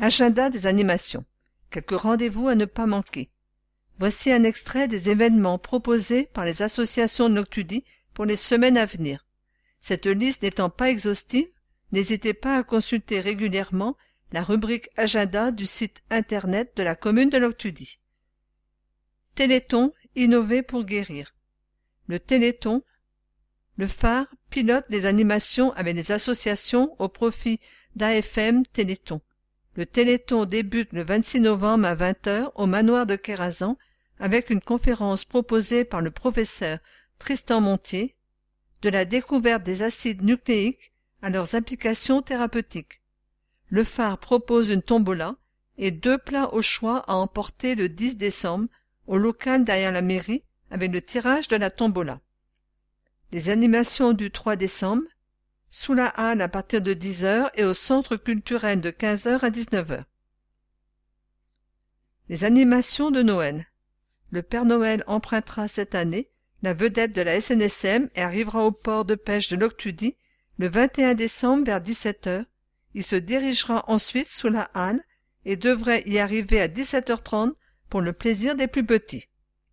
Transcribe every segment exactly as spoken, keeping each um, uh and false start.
Agenda des animations. Quelques rendez-vous à ne pas manquer. Voici un extrait des événements proposés par les associations Noctudi pour les semaines à venir. Cette liste n'étant pas exhaustive, n'hésitez pas à consulter régulièrement la rubrique Agenda du site internet de la commune de Noctudi. Téléthon, innover pour guérir. Le Téléthon, le phare, pilote les animations avec les associations au profit d'A F M Téléthon. Le Téléthon débute le vingt-six novembre à vingt heures au manoir de Kérazan avec une conférence proposée par le professeur Tristan Montier, de la découverte des acides nucléiques à leurs applications thérapeutiques. Le phare propose une tombola et deux plats au choix à emporter le dix décembre au local derrière la mairie avec le tirage de la tombola. Les animations du trois décembre, sous la halle à partir de dix heures et au centre culturel de quinze heures à dix-neuf heures. Les animations de Noël. Le Père Noël empruntera cette année la vedette de la S N S M et arrivera au port de pêche de Noctudi le vingt et un décembre vers dix-sept heures. Il se dirigera ensuite sous la halle et devrait y arriver à dix-sept heures trente pour le plaisir des plus petits.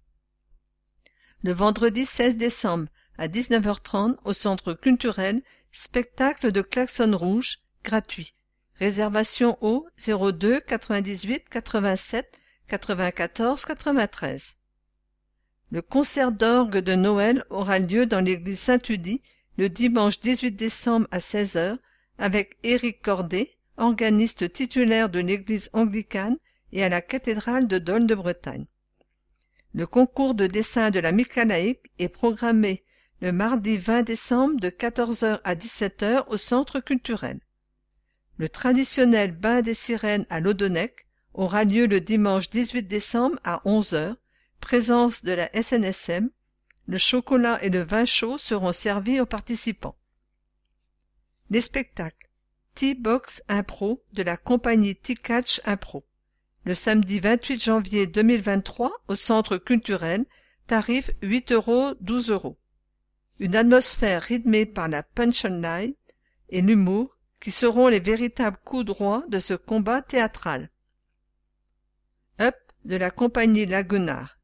Le vendredi seize décembre à dix-neuf heures trente au centre culturel, spectacle de klaxon rouge, gratuit. Réservation au zéro deux quatre-vingt-dix-huit quatre-vingt-sept quatre-vingt-quatorze quatre-vingt-treize. Le concert d'orgue de Noël aura lieu dans l'église Saint-Udi le dimanche dix-huit décembre à seize heures avec Éric Cordet, organiste titulaire de l'église anglicane et à la cathédrale de Dol de Bretagne. Le concours de dessin de la Michalaïque est programmé le mardi vingt décembre de quatorze heures à dix-sept heures au centre culturel. Le traditionnel bain des sirènes à l'Odonec aura lieu le dimanche dix-huit décembre à onze heures, présence de la S N S M. Le chocolat et le vin chaud seront servis aux participants. Les spectacles. T-Box Impro de la compagnie T-Catch Impro. Le samedi vingt-huit janvier deux mille vingt-trois au centre culturel, tarif huit euros, douze euros. Une atmosphère rythmée par la punchline et l'humour qui seront les véritables coups droits de ce combat théâtral. Up de la compagnie Laguenard.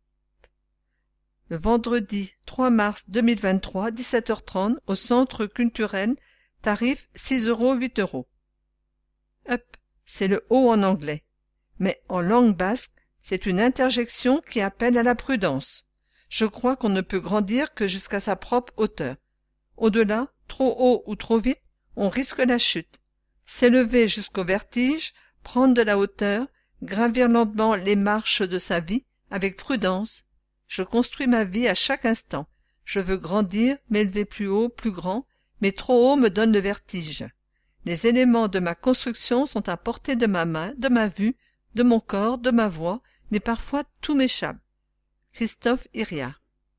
Le vendredi trois mars deux mille vingt-trois, dix-sept heures trente, au centre culturel, tarif six euros, huit euros. Up, c'est le haut en anglais, mais en langue basque, c'est une interjection qui appelle à la prudence. Je crois qu'on ne peut grandir que jusqu'à sa propre hauteur. Au-delà, trop haut ou trop vite, on risque la chute. S'élever jusqu'au vertige, prendre de la hauteur, gravir lentement les marches de sa vie, avec prudence. Je construis ma vie à chaque instant. Je veux grandir, m'élever plus haut, plus grand, mais trop haut me donne le vertige. Les éléments de ma construction sont à portée de ma main, de ma vue, de mon corps, de ma voix, mais parfois tout m'échappe. Christophe Iria.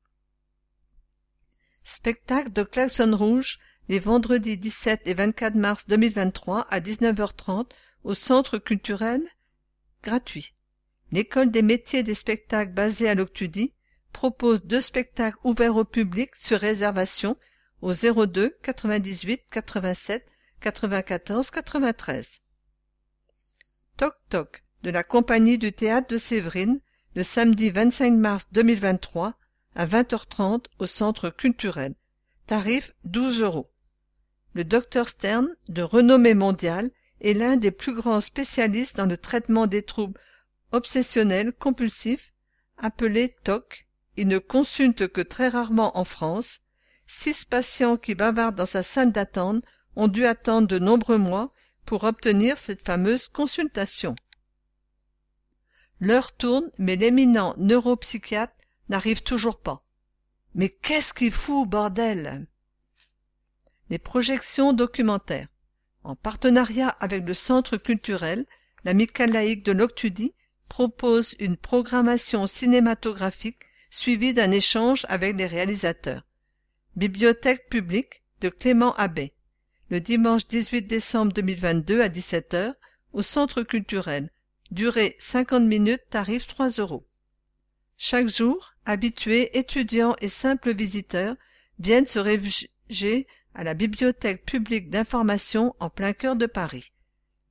Spectacle de klaxon rouge les vendredis dix-sept et vingt-quatre mars deux mille vingt-trois à dix-neuf heures trente au centre culturel, gratuit. L'école des métiers des spectacles basée à Noctudi propose deux spectacles ouverts au public sur réservation au zéro deux quatre-vingt-dix-huit quatre-vingt-sept quatre-vingt-quatorze quatre-vingt-treize. Toc Toc de la compagnie du théâtre de Séverine le samedi vingt-cinq mars deux mille vingt-trois à vingt heures trente au centre culturel. Tarif douze euros. Le docteur Stern, de renommée mondiale, est l'un des plus grands spécialistes dans le traitement des troubles obsessionnels compulsifs, appelés T O C. Il ne consulte que très rarement en France. Six patients qui bavardent dans sa salle d'attente ont dû attendre de nombreux mois pour obtenir cette fameuse consultation. L'heure tourne, mais l'éminent neuropsychiatre n'arrive toujours pas. Mais qu'est-ce qu'il fout, bordel? Les projections documentaires. En partenariat avec le Centre culturel, la Michalaïque de Noctudi propose une programmation cinématographique suivie d'un échange avec les réalisateurs. Bibliothèque publique de Clément Abbé, le dimanche dix-huit décembre deux mille vingt-deux à dix-sept heures, au Centre culturel. Durée cinquante minutes, tarif trois euros. Chaque jour, habitués, étudiants et simples visiteurs viennent se réfugier à la Bibliothèque publique d'information en plein cœur de Paris.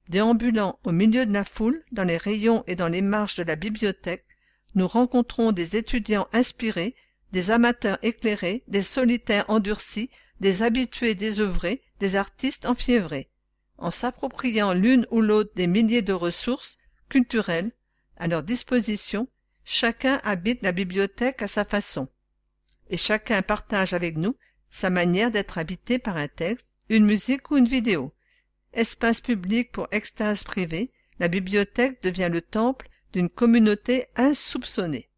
Déambulant au milieu de la foule, dans les rayons et dans les marches de la bibliothèque, nous rencontrons des étudiants inspirés, des amateurs éclairés, des solitaires endurcis, des habitués désœuvrés, des artistes enfiévrés. En s'appropriant l'une ou l'autre des milliers de ressources culturelles à leur disposition, chacun habite la bibliothèque à sa façon. Et chacun partage avec nous sa manière d'être habité par un texte, une musique ou une vidéo. Espace public pour extase privée, la bibliothèque devient le temple d'une communauté insoupçonnée.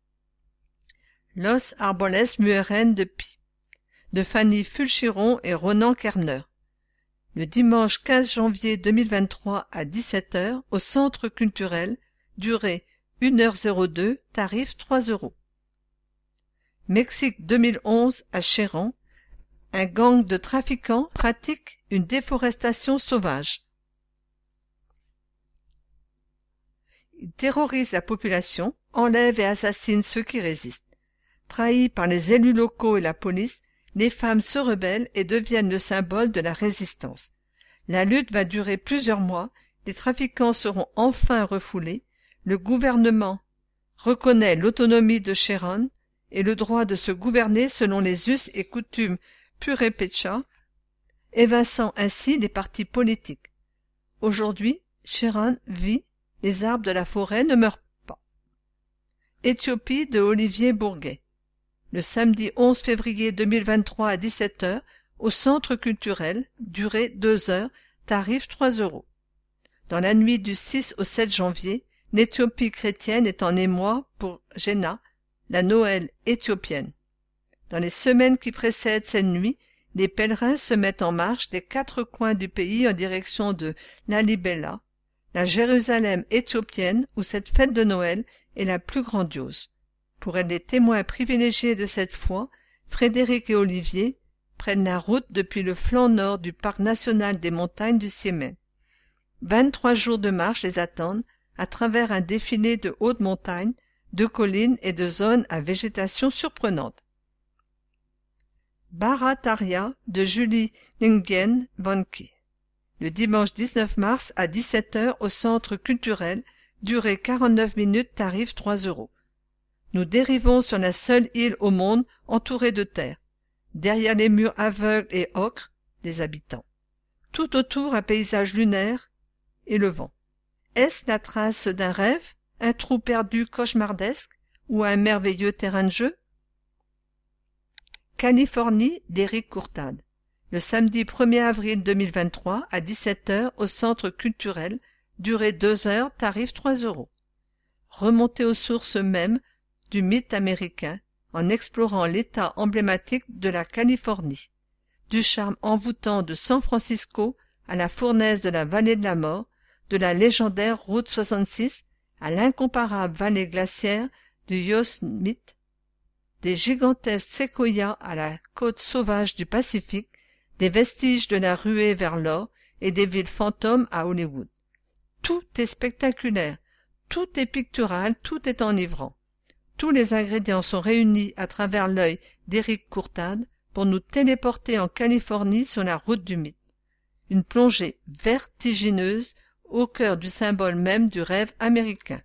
Los Árboles Mueren de Pi, de Fanny Fulchiron et Ronan Kerner. Le dimanche quinze janvier deux mille vingt-trois à dix-sept heures au Centre culturel, durée une heure zéro deux, tarif trois euros. Mexique deux mille onze à Chéran, un gang de trafiquants pratique une déforestation sauvage. Ils terrorisent la population, enlèvent et assassinent ceux qui résistent. Trahis par les élus locaux et la police, les femmes se rebellent et deviennent le symbole de la résistance. La lutte va durer plusieurs mois, les trafiquants seront enfin refoulés, le gouvernement reconnaît l'autonomie de Chéran et le droit de se gouverner selon les us et coutumes purépecha, évinçant ainsi les partis politiques. Aujourd'hui, Chéran vit, les arbres de la forêt ne meurent pas. Éthiopie de Olivier Bourguet. Le samedi onze février deux mille vingt-trois à dix-sept heures au Centre culturel, durée deux heures, tarif trois euros. Dans la nuit du six au sept janvier, l'Éthiopie chrétienne est en émoi pour Jéna, la Noël éthiopienne. Dans les semaines qui précèdent cette nuit, les pèlerins se mettent en marche des quatre coins du pays en direction de Lalibela, la Jérusalem éthiopienne où cette fête de Noël est la plus grandiose. Pour être les témoins privilégiés de cette foi, Frédéric et Olivier prennent la route depuis le flanc nord du parc national des montagnes du Siémen. Vingt-trois jours de marche les attendent à travers un défilé de hautes montagnes, de collines et de zones à végétation surprenante. Barataria de Julie Nguyen Vanke. Le dimanche dix-neuf mars à dix-sept heures au Centre culturel, durée quarante-neuf minutes, tarif trois euros. Nous dérivons sur la seule île au monde entourée de terre. Derrière les murs aveugles et ocres, des habitants. Tout autour un paysage lunaire et le vent. Est-ce la trace d'un rêve, un trou perdu cauchemardesque ou un merveilleux terrain de jeu? Californie d'Éric Courtade. Le samedi premier avril deux mille vingt-trois à dix-sept heures au Centre culturel, durée deux heures, tarif trois euros. Remonter aux sources mêmes du mythe américain en explorant l'état emblématique de la Californie, du charme envoûtant de San Francisco à la fournaise de la vallée de la mort, de la légendaire route soixante-six à l'incomparable vallée glaciaire du Yosemite, des gigantesques séquoias à la côte sauvage du Pacifique, des vestiges de la ruée vers l'or et des villes fantômes à Hollywood. Tout est spectaculaire, tout est pictural, tout est enivrant. Tous les ingrédients sont réunis à travers l'œil d'Éric Courtade pour nous téléporter en Californie sur la route du mythe. Une plongée vertigineuse au cœur du symbole même du rêve américain.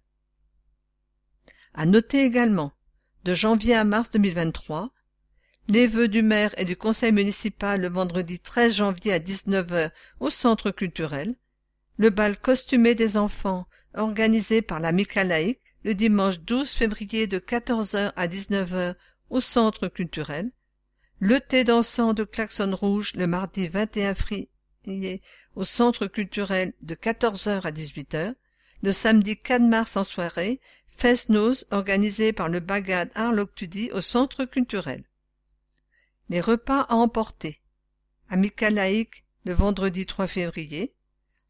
À noter également, de janvier à mars deux mille vingt-trois, les vœux du maire et du conseil municipal le vendredi treize janvier à dix-neuf heures au Centre culturel, le bal costumé des enfants organisé par l'Amicale laïque le dimanche douze février de quatorze heures à dix-neuf heures au Centre culturel, le thé dansant de Klaxon Rouge le mardi vingt et un février au Centre culturel de quatorze heures à dix-huit heures, le samedi quatre mars en soirée, Fest-Noz organisé par le Bagad Arloctudi au Centre culturel. Les repas à emporter. Amicale laïque le vendredi trois février,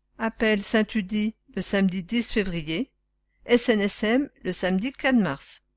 Appel Saint-Udi le samedi dix février, S N S M le samedi quatre mars.